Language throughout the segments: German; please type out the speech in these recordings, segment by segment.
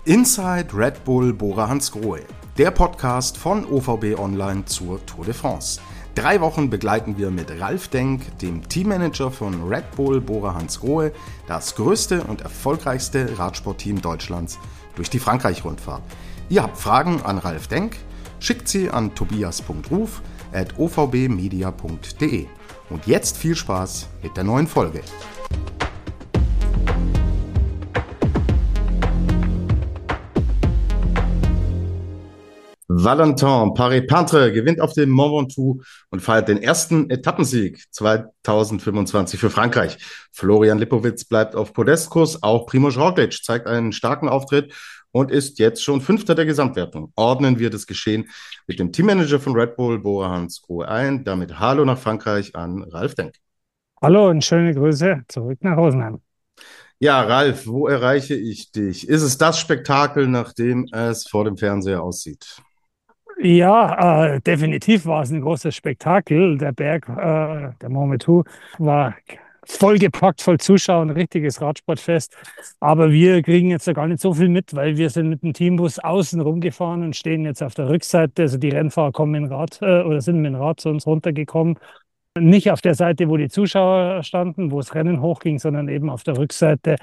Inside Red Bull Bora Hansgrohe, der Podcast von OVB Online zur Tour de France. 3 Wochen begleiten wir mit Ralf Denk, dem Teammanager von Red Bull Bora Hansgrohe, das größte und erfolgreichste Radsportteam Deutschlands, durch die Frankreich-Rundfahrt. Ihr habt Fragen an Ralf Denk? Schickt sie an tobias.ruf@ovbmedia.de. Und jetzt viel Spaß mit der neuen Folge. Valentin Paré-Peintre gewinnt auf dem Mont Ventoux und feiert den ersten Etappensieg 2025 für Frankreich. Florian Lipowitz bleibt auf Podestkurs, auch Primož Roglič zeigt einen starken Auftritt und ist jetzt schon Fünfter der Gesamtwertung. Ordnen wir das Geschehen mit dem Teammanager von Red Bull, Bora Hansgrohe, ein. Damit Hallo nach Frankreich an Ralf Denk. Hallo und schöne Grüße zurück nach Rosenheim. Ja, Ralf, wo erreiche ich dich? Ist es das Spektakel, nach dem es vor dem Fernseher aussieht? Ja, definitiv war es ein großes Spektakel. Der Berg, der Mont Ventoux, war vollgepackt, voll Zuschauer, ein richtiges Radsportfest. Aber wir kriegen jetzt ja gar nicht so viel mit, weil wir sind mit dem Teambus außen rumgefahren und stehen jetzt auf der Rückseite. Also die Rennfahrer kommen mit dem Rad oder sind mit dem Rad zu uns runtergekommen. Nicht auf der Seite, wo die Zuschauer standen, wo das Rennen hochging, sondern eben auf der Rückseite.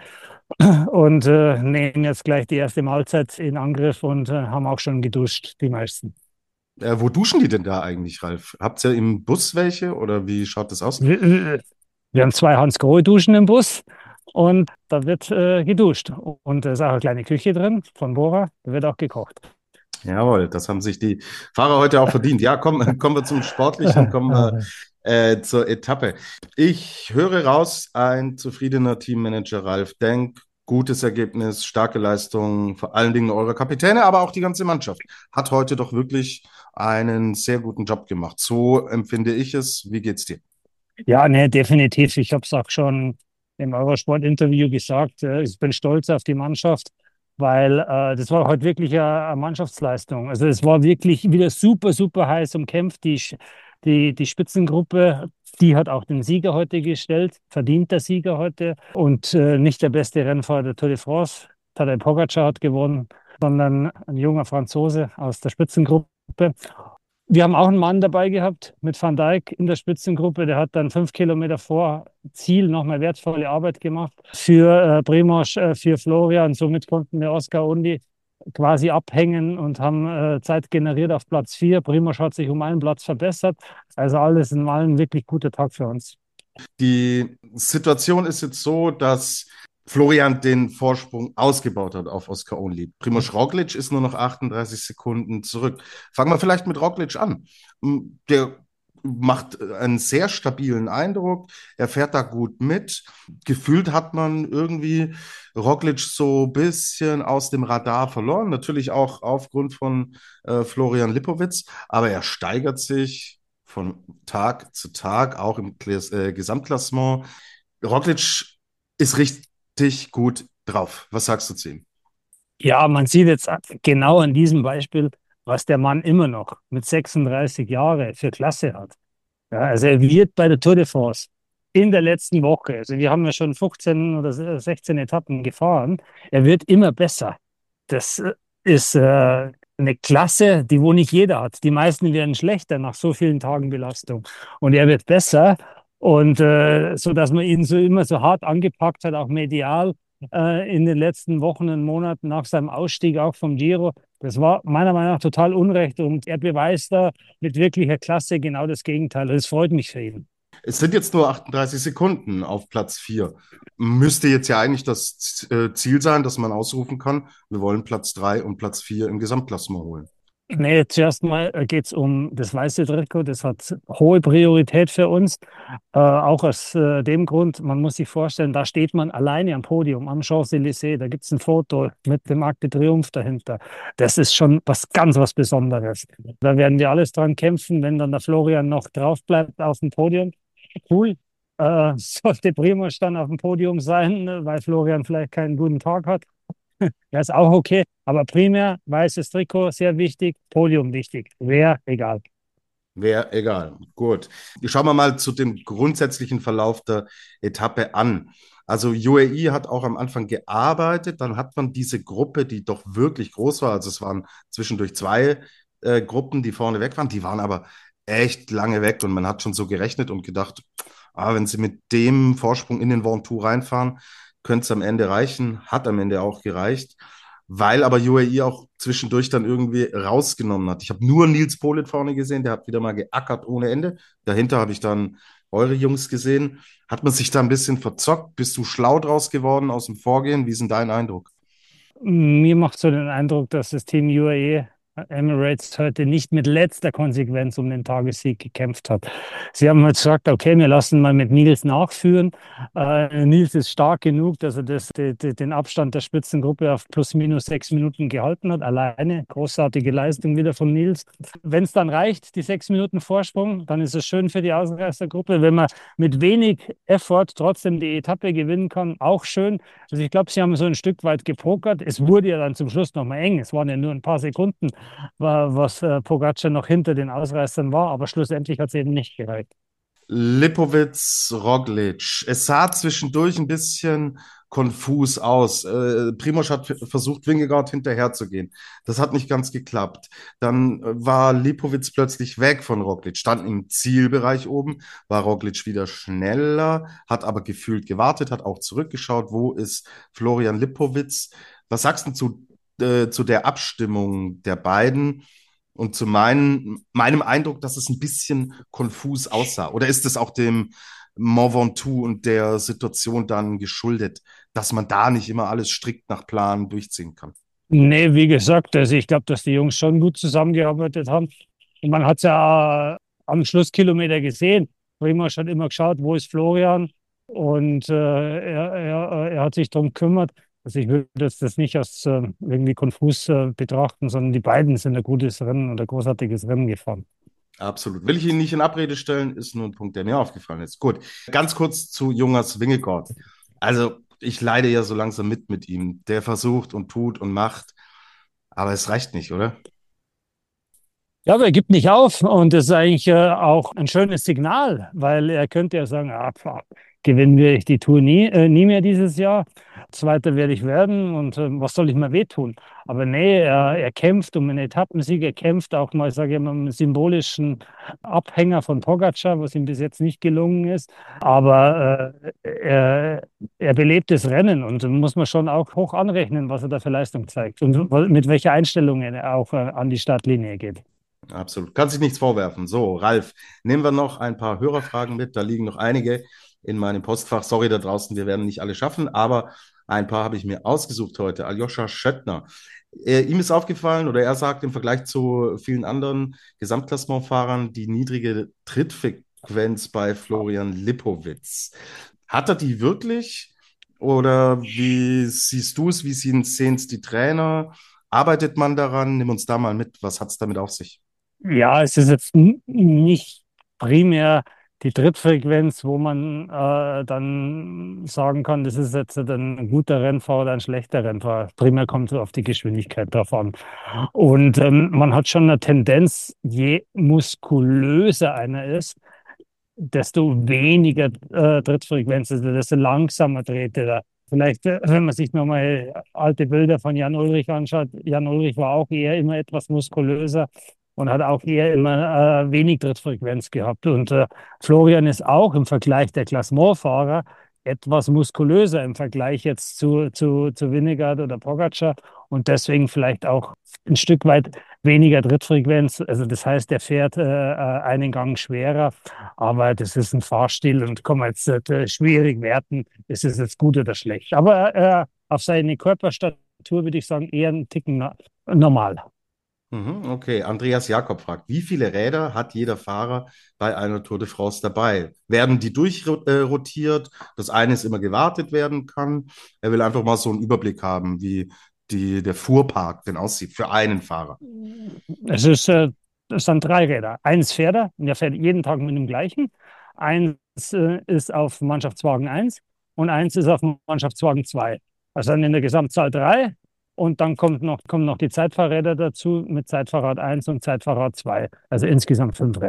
Und nehmen jetzt gleich die erste Mahlzeit in Angriff und haben auch schon geduscht, die meisten. Wo duschen die denn da eigentlich, Ralf? Habt ihr im Bus welche oder wie schaut das aus? Wir haben 2 Hansgrohe-Duschen im Bus und da wird geduscht. Und da ist auch eine kleine Küche drin von Bora, da wird auch gekocht. Jawohl, das haben sich die Fahrer heute auch verdient. Ja, kommen wir zum Sportlichen, kommen wir zur Etappe. Ich höre raus, ein zufriedener Teammanager Ralf Denk, gutes Ergebnis, starke Leistung, vor allen Dingen eure Kapitäne, aber auch die ganze Mannschaft hat heute doch wirklich einen sehr guten Job gemacht. So empfinde ich es. Wie geht's dir? Ja, ne, definitiv. Ich habe es auch schon im Eurosport-Interview gesagt. Ich bin stolz auf die Mannschaft, weil das war heute wirklich eine Mannschaftsleistung. Also es war wirklich wieder super, super heiß umkämpft. Die Spitzengruppe, die hat auch den Sieger heute gestellt, verdient der Sieger heute. Und nicht der beste Rennfahrer der Tour de France, Tadej Pogačar, hat gewonnen, sondern ein junger Franzose aus der Spitzengruppe. Wir haben auch einen Mann dabei gehabt mit Van Dijk in der Spitzengruppe. Der hat dann 5 Kilometer vor Ziel nochmal wertvolle Arbeit gemacht für Primož, für Florian. Somit konnten wir Oscar Undi quasi abhängen und haben Zeit generiert auf Platz 4. Primož hat sich um einen Platz verbessert. Also alles in allem ein wirklich guter Tag für uns. Die Situation ist jetzt so, dass Florian den Vorsprung ausgebaut hat auf Oscar Only. Primož Roglič ist nur noch 38 Sekunden zurück. Fangen wir vielleicht mit Roglič an. Der macht einen sehr stabilen Eindruck. Er fährt da gut mit. Gefühlt hat man irgendwie Roglič so ein bisschen aus dem Radar verloren. Natürlich auch aufgrund von Florian Lipowitz. Aber er steigert sich von Tag zu Tag, auch im Gesamtklassement. Roglič ist richtig gut drauf. Was sagst du zu ihm? Ja, man sieht jetzt genau an diesem Beispiel, was der Mann immer noch mit 36 Jahren für Klasse hat. Ja, also er wird bei der Tour de France in der letzten Woche, also wir haben ja schon 15 oder 16 Etappen gefahren, er wird immer besser. Das ist eine Klasse, die wo nicht jeder hat. Die meisten werden schlechter nach so vielen Tagen Belastung. Und er wird besser. Und so, dass man ihn so immer so hart angepackt hat, auch medial in den letzten Wochen und Monaten nach seinem Ausstieg auch vom Giro. Das war meiner Meinung nach total unrecht und er beweist da mit wirklicher Klasse genau das Gegenteil. Das freut mich für ihn. Es sind jetzt nur 38 Sekunden auf Platz 4. Müsste jetzt ja eigentlich das Ziel sein, dass man ausrufen kann, wir wollen Platz 3 und Platz 4 im Gesamtklassement holen. Nee, zuerst mal geht es um das weiße Trikot. Das hat hohe Priorität für uns. Auch aus dem Grund, man muss sich vorstellen, da steht man alleine am Podium, am Champs-Élysées. Da gibt es ein Foto mit dem Arc de Triomphe dahinter. Das ist schon was Besonderes. Da werden wir alles dran kämpfen, wenn dann der Florian noch drauf bleibt auf dem Podium. Cool. Sollte Primož dann auf dem Podium sein, weil Florian vielleicht keinen guten Tag hat. Ja, ist auch okay, aber primär weißes Trikot, sehr wichtig, Podium wichtig, wäre egal. Wäre egal. Gut. Schauen wir mal zu dem grundsätzlichen Verlauf der Etappe an. Also UAE hat auch am Anfang gearbeitet, dann hat man diese Gruppe, die doch wirklich groß war, also es waren zwischendurch zwei Gruppen, die vorne weg waren, die waren aber echt lange weg und man hat schon so gerechnet und gedacht, wenn sie mit dem Vorsprung in den Ventoux reinfahren, könnte es am Ende reichen, hat am Ende auch gereicht, weil aber UAE auch zwischendurch dann irgendwie rausgenommen hat. Ich habe nur Nils Politt vorne gesehen, der hat wieder mal geackert ohne Ende. Dahinter habe ich dann eure Jungs gesehen. Hat man sich da ein bisschen verzockt? Bist du schlau draus geworden aus dem Vorgehen? Wie ist denn dein Eindruck? Mir macht so den Eindruck, dass das Team UAE Emirates heute nicht mit letzter Konsequenz um den Tagessieg gekämpft hat. Sie haben halt gesagt, okay, wir lassen mal mit Nils nachführen. Nils ist stark genug, dass er den Abstand der Spitzengruppe auf plus minus 6 Minuten gehalten hat. Alleine großartige Leistung wieder von Nils. Wenn es dann reicht, die 6 Minuten Vorsprung, dann ist es schön für die Ausreißergruppe. Wenn man mit wenig Effort trotzdem die Etappe gewinnen kann, auch schön. Also ich glaube, sie haben so ein Stück weit gepokert. Es wurde ja dann zum Schluss nochmal eng. Es waren ja nur ein paar Sekunden, was Pogacar noch hinter den Ausreißern war. Aber schlussendlich hat es eben nicht gereicht. Lipowitz, Roglic. Es sah zwischendurch ein bisschen konfus aus. Primož hat versucht, Vingegaard hinterherzugehen. Das hat nicht ganz geklappt. Dann war Lipowitz plötzlich weg von Roglic, stand im Zielbereich oben, war Roglic wieder schneller, hat aber gefühlt gewartet, hat auch zurückgeschaut, wo ist Florian Lipowitz. Was sagst du zu der Abstimmung der beiden? Und zu meinem Eindruck, dass es ein bisschen konfus aussah. Oder ist es auch dem Mont Ventoux und der Situation dann geschuldet, dass man da nicht immer alles strikt nach Plan durchziehen kann? Nee, wie gesagt, also ich glaube, dass die Jungs schon gut zusammengearbeitet haben. Und man hat es ja am Schlusskilometer gesehen. Primož hat immer geschaut, wo ist Florian? Und er hat sich darum gekümmert. Also ich würde das nicht als irgendwie konfus betrachten, sondern die beiden sind ein gutes Rennen und ein großartiges Rennen gefahren. Absolut. Will ich Ihnen nicht in Abrede stellen, ist nur ein Punkt, der mir aufgefallen ist. Gut, ganz kurz zu Jonas Vingegaard. Also, ich leide ja so langsam mit ihm. Der versucht und tut und macht, aber es reicht nicht, oder? Ja, aber er gibt nicht auf und das ist eigentlich auch ein schönes Signal, weil er könnte ja sagen, gewinnen wir die Tour nie mehr dieses Jahr. Zweiter werde ich werden und was soll ich mir wehtun? Aber nee, er kämpft um einen Etappensieg, er kämpft auch mal, sage ich mal, einen symbolischen Abhänger von Pogacar, was ihm bis jetzt nicht gelungen ist. Aber er belebt das Rennen und muss man schon auch hoch anrechnen, was er da für Leistung zeigt und mit welcher Einstellung er auch an die Startlinie geht. Absolut. Kann sich nichts vorwerfen. So, Ralf, nehmen wir noch ein paar Hörerfragen mit. Da liegen noch einige in meinem Postfach. Sorry da draußen, wir werden nicht alle schaffen, aber ein paar habe ich mir ausgesucht heute. Aljoscha Schöttner. Ihm ist aufgefallen oder er sagt im Vergleich zu vielen anderen Gesamtklassementfahrern die niedrige Trittfrequenz bei Florian Lipowitz. Hat er die wirklich? Oder wie siehst du es? Wie sehen es die Trainer? Arbeitet man daran? Nimm uns da mal mit. Was hat es damit auf sich? Ja, es ist jetzt nicht primär die Trittfrequenz, wo man dann sagen kann, das ist jetzt ein guter Rennfahrer oder ein schlechter Rennfahrer. Primär kommt es auf die Geschwindigkeit drauf an. Und man hat schon eine Tendenz, je muskulöser einer ist, desto weniger Trittfrequenz, also desto langsamer dreht er. Vielleicht, wenn man sich nochmal alte Bilder von Jan Ullrich anschaut, Jan Ullrich war auch eher immer etwas muskulöser und hat auch eher immer wenig Trittfrequenz gehabt. Und Florian ist auch im Vergleich der Klassementfahrer etwas muskulöser im Vergleich jetzt zu Vingegaard oder Pogacar und deswegen vielleicht auch ein Stück weit weniger Trittfrequenz. Also das heißt, er fährt einen Gang schwerer, aber das ist ein Fahrstil und kann man jetzt schwierig werten, ist es jetzt gut oder schlecht. Aber auf seine Körperstatur würde ich sagen, eher ein Ticken normal. Okay, Andreas Jakob fragt, wie viele Räder hat jeder Fahrer bei einer Tour de France dabei? Werden die durchrotiert, dass eines immer gewartet werden kann? Er will einfach mal so einen Überblick haben, wie der Fuhrpark denn aussieht für einen Fahrer. Es ist, es sind drei Räder. Eins fährt er, und er fährt jeden Tag mit dem gleichen. Eins ist auf Mannschaftswagen 1 und eins ist auf Mannschaftswagen 2. Also dann in der Gesamtzahl drei. Und dann kommen noch die Zeitfahrräder dazu mit Zeitfahrrad 1 und Zeitfahrrad 2. Also insgesamt 5 Räder.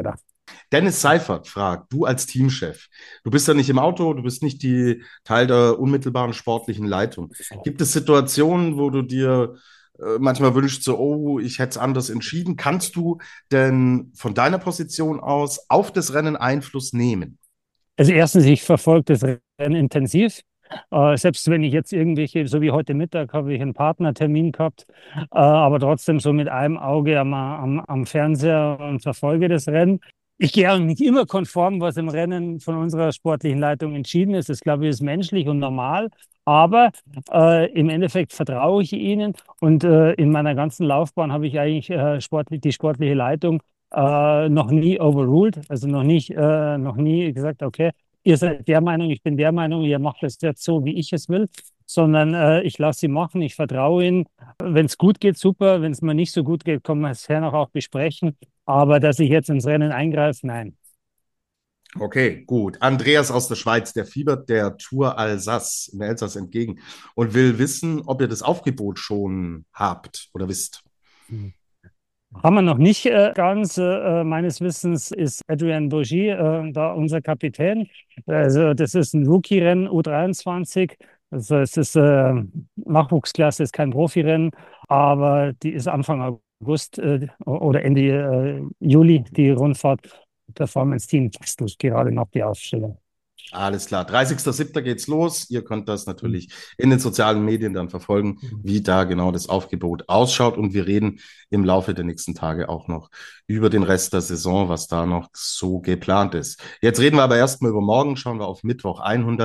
Dennis Seifert fragt, du als Teamchef, du bist ja nicht im Auto, du bist nicht die Teil der unmittelbaren sportlichen Leitung. Gibt es Situationen, wo du dir manchmal wünschst, so, oh, ich hätte es anders entschieden? Kannst du denn von deiner Position aus auf das Rennen Einfluss nehmen? Also erstens, ich verfolge das Rennen intensiv. Selbst wenn ich jetzt irgendwelche, so wie heute Mittag, habe ich einen Partnertermin gehabt, aber trotzdem so mit einem Auge am Fernseher und verfolge das Rennen. Ich gehe auch nicht immer konform, was im Rennen von unserer sportlichen Leitung entschieden ist. Das, glaube ich, ist menschlich und normal. Aber im Endeffekt vertraue ich ihnen und in meiner ganzen Laufbahn habe ich eigentlich die sportliche Leitung noch nie overruled, also noch nie gesagt, okay, ihr seid der Meinung, ich bin der Meinung, ihr macht es jetzt so, wie ich es will, sondern ich lasse sie machen, ich vertraue ihnen. Wenn es gut geht, super. Wenn es mir nicht so gut geht, können wir es nachher noch auch besprechen. Aber dass ich jetzt ins Rennen eingreife, nein. Okay, gut. Andreas aus der Schweiz, der fiebert der Tour Alsace in der Elsass entgegen und will wissen, ob ihr das Aufgebot schon habt oder wisst. Haben wir noch nicht ganz. Meines Wissens ist Adrian Bourgie da unser Kapitän. Also das ist ein Rookie-Rennen, U23. Also es ist Nachwuchsklasse, ist kein Profirennen, aber die ist Anfang August oder Ende Juli, die Rundfahrt. Performance Team bastelt gerade noch die Ausstellung. Alles klar. 30.07. geht's los. Ihr könnt das natürlich in den sozialen Medien dann verfolgen, wie da genau das Aufgebot ausschaut. Und wir reden im Laufe der nächsten Tage auch noch über den Rest der Saison, was da noch so geplant ist. Jetzt reden wir aber erstmal über morgen. Schauen wir auf Mittwoch.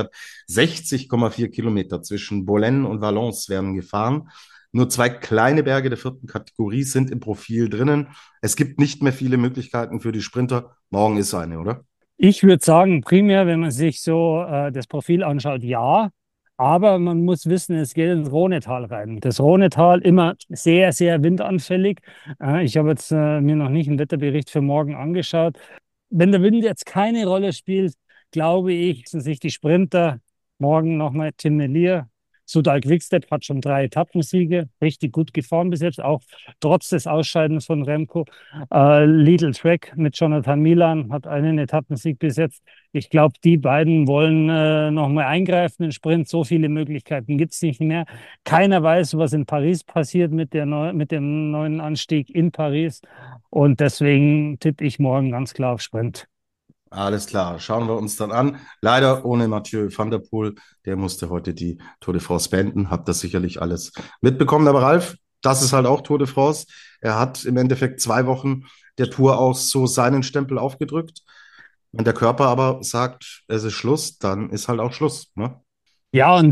160,4 Kilometer zwischen Bolène und Valence werden gefahren. Nur zwei kleine Berge der vierten Kategorie sind im Profil drinnen. Es gibt nicht mehr viele Möglichkeiten für die Sprinter. Morgen ist eine, oder? Ich würde sagen, primär, wenn man sich so das Profil anschaut, ja. Aber man muss wissen, es geht ins Rhonetal rein. Das Rhonetal immer sehr, sehr windanfällig. Ich habe jetzt mir noch nicht einen Wetterbericht für morgen angeschaut. Wenn der Wind jetzt keine Rolle spielt, glaube ich, sind sich die Sprinter morgen nochmal Tim Merlier. Soudal Quickstep hat schon 3 Etappensiege, richtig gut gefahren bis jetzt, auch trotz des Ausscheidens von Remco. Lidl Trek mit Jonathan Milan hat einen Etappensieg bis jetzt. Ich glaube, die beiden wollen nochmal eingreifen in Sprint. So viele Möglichkeiten gibt es nicht mehr. Keiner weiß, was in Paris passiert mit mit dem neuen Anstieg in Paris. Und deswegen tippe ich morgen ganz klar auf Sprint. Alles klar, schauen wir uns dann an. Leider ohne Mathieu van der Poel, der musste heute die Tour de France beenden. Habt das sicherlich alles mitbekommen. Aber Ralf, das ist halt auch Tour de France. Er hat im Endeffekt 2 Wochen der Tour auch so seinen Stempel aufgedrückt. Wenn der Körper aber sagt, es ist Schluss, dann ist halt auch Schluss. Ne? Ja, und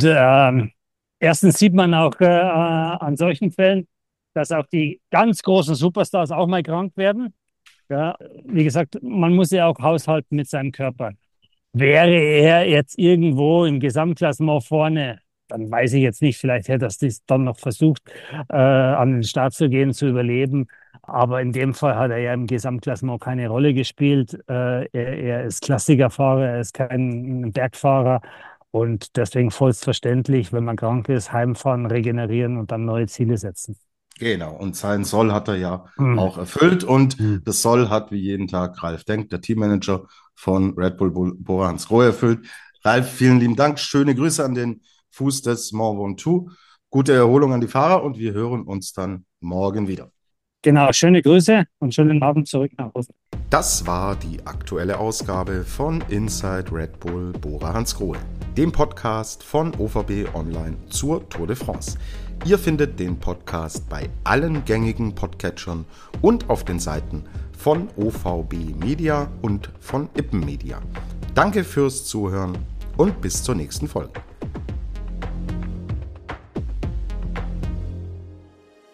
erstens sieht man auch an solchen Fällen, dass auch die ganz großen Superstars auch mal krank werden. Ja, wie gesagt, man muss ja auch haushalten mit seinem Körper. Wäre er jetzt irgendwo im Gesamtklassement vorne, dann weiß ich jetzt nicht, vielleicht hätte er es dann noch versucht, an den Start zu gehen, zu überleben. Aber in dem Fall hat er ja im Gesamtklassement keine Rolle gespielt. Er ist Klassikerfahrer, er ist kein Bergfahrer. Und deswegen vollst verständlich, wenn man krank ist, heimfahren, regenerieren und dann neue Ziele setzen. Genau, und sein Soll hat er ja Hm. auch erfüllt. Und Hm. das Soll hat wie jeden Tag Ralf Denk, der Teammanager von Red Bull Bora Hansgrohe, erfüllt. Ralf, vielen lieben Dank. Schöne Grüße an den Fuß des Mont Ventoux. Gute Erholung an die Fahrer und wir hören uns dann morgen wieder. Genau, schöne Grüße und schönen Abend zurück nach Hause. Das war die aktuelle Ausgabe von Inside Red Bull Bora Hansgrohe, dem Podcast von OVB Online zur Tour de France. Ihr findet den Podcast bei allen gängigen Podcatchern und auf den Seiten von OVB Media und von Ippen Media. Danke fürs Zuhören und bis zur nächsten Folge.